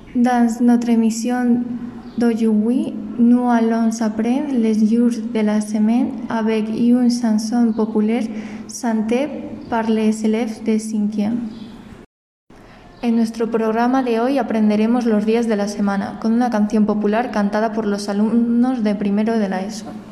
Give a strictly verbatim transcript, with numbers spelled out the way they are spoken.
Dans notre émission d'aujourd'hui, nous allons apprendre les jours de la semaine avec une chanson populaire chantée par les élèves de cinquième. En nuestro programa de hoy aprenderemos los días de la semana con una canción popular cantada por los alumnos de primero de la ESO.